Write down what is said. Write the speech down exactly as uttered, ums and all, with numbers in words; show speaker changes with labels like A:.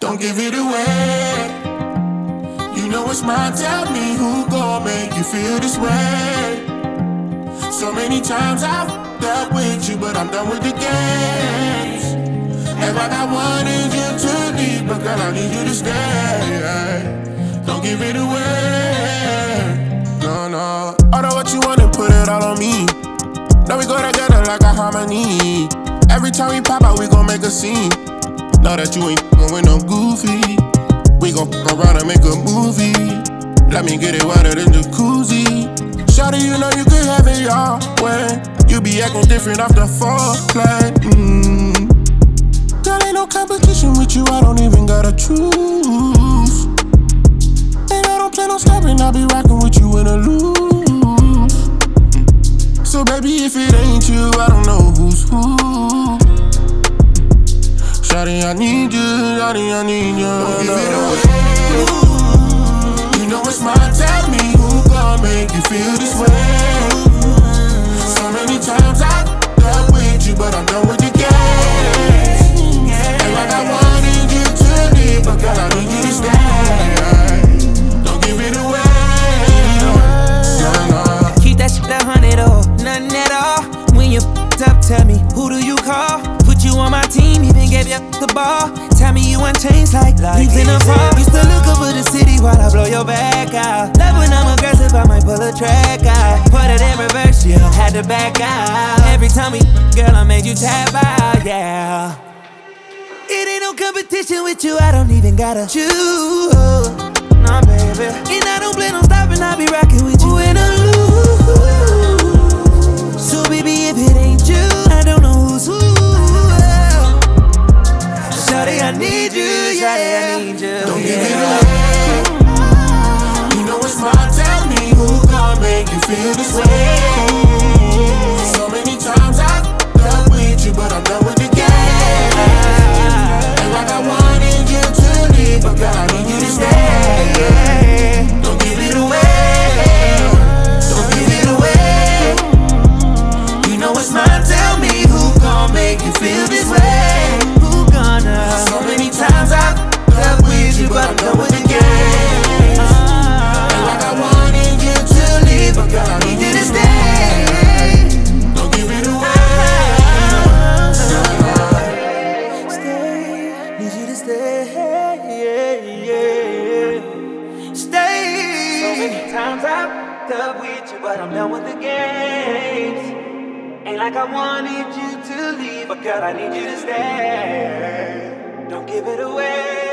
A: Don't give it away. You know it's mine, tell me who gon' make you feel this way. So many times I've dealt with you, but I'm done with the games. Act like I wanted you to leave, but girl, I need you to stay. Don't give it away. No, no. Order what you want and put it all on me. Now we go together like a harmony. Every time we pop out, we gon' make a scene. Know that you ain't f***ing with no goofy. We gon' f*** around and make a movie. Let me get it wetter than jacuzzi. Shawty, you know you could have it your way. You be acting different off the foreplay. Mm. There ain't no competition with you, I don't even gotta choose. And I don't plan on stopping, I'll be rocking with you in a loop. So baby, if it ain't you, I don't know who's who. Shawty, I need you, shawty, I need you. Don't give it away. You know it's mine, tell me who gon' make you feel this way. So many times I've dealt with you, but I'm done with the games. And like I wanted you to leave, but girl, I need you to stay. Don't give it away. No, no.
B: Keep that shit a hundred or nothing at all. When you f***ed up, tell me, who do you call? Put you on my team, even gave you the ball. Tell me you unchanged like leaves in the fall. Used to look over the city while I blow your back out. Love when I'm aggressive, I might pull a track out. Put it in reverse, yeah, had to back out. Every time we, girl, I made you tap out, yeah. It ain't no competition with you, I don't even gotta choose. Nah, baby. And I don't plan on stopping, I'll be rocking with you in a loop. So baby, if it ain't you, I don't know who's who. Shawty, I need you, yeah, I need you.
A: Don't give it away. You know it's mine, tell me who gon' make you feel this way. So many times I've dealt with you, but I'm done with the game. And like I wanted you to leave, but girl, I need you to stay. Don't give it away. Don't give it away. You know it's mine, tell me who gon' make you feel this way.
B: Who gonna?
A: So many times I've dealt with you, but I'm done with the game. And like I wanted you to leave, but girl, I need you to stay. Don't give it away.
B: Stay, need you to stay, yeah, yeah. Stay. So many times I've dealt with you, but I'm done with the games. Ain't like I wanted you to leave, but girl, I need you to stay. Don't give it away.